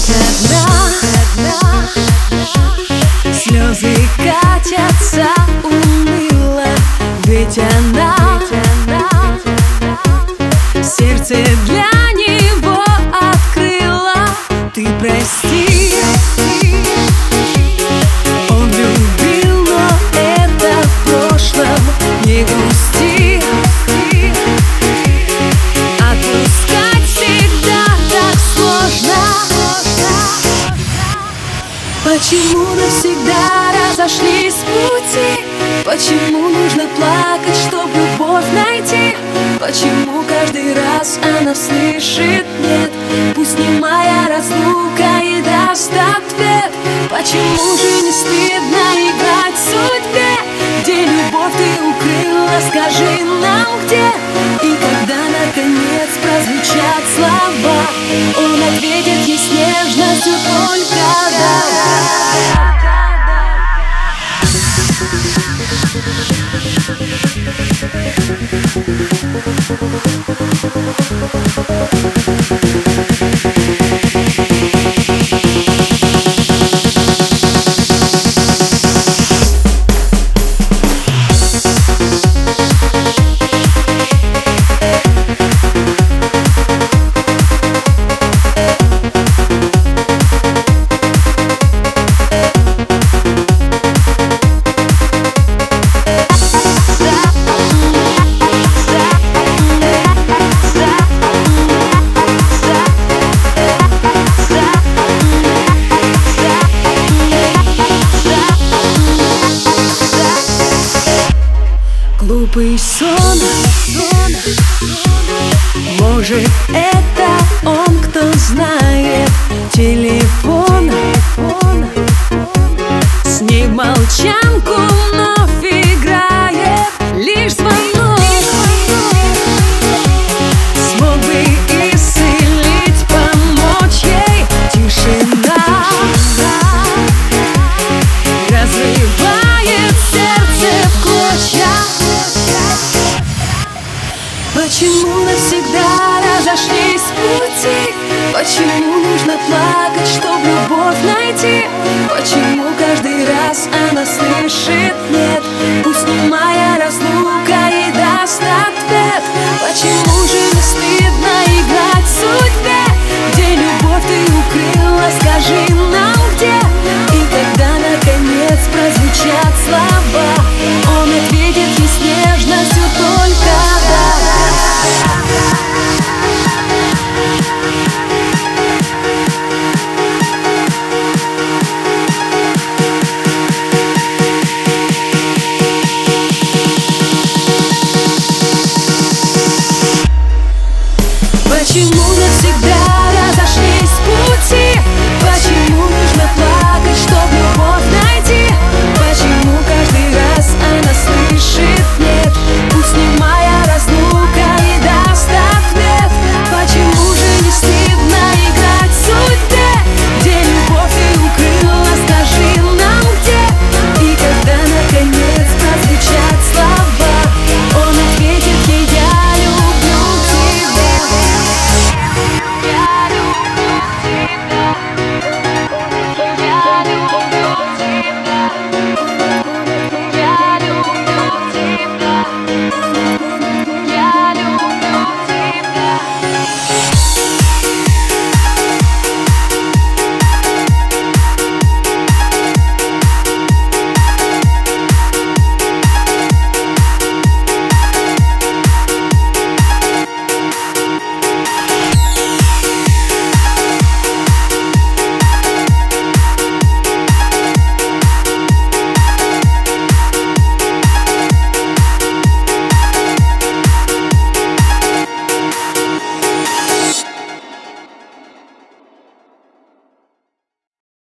одна, слезы катятся уныло, ведь она сердце для него открыла. Ты прости, он любил, но это в прошлом. Не грусти, отпускать всегда так сложно. Почему навсегда разошлись пути? Почему нужно плакать, чтобы любовь найти? Почему каждый раз она слышит нет? Пусть не моя разлука и даст ответ. Почему же не стыдно играть в судьбе? Где любовь ты укрыла, скажи нам где? И когда наконец прозвучат слова, он ответит ей с нежностью только да. Глупый сон, может, это он, кто знает. Телефон с ней в молчанку вновь играет. Лишь звонок смог бы исцелить, помочь ей. Тишина разрывает сердце в клочья. Почему навсегда разошлись пути? Почему нужно плакать, чтобы любовь найти? Почему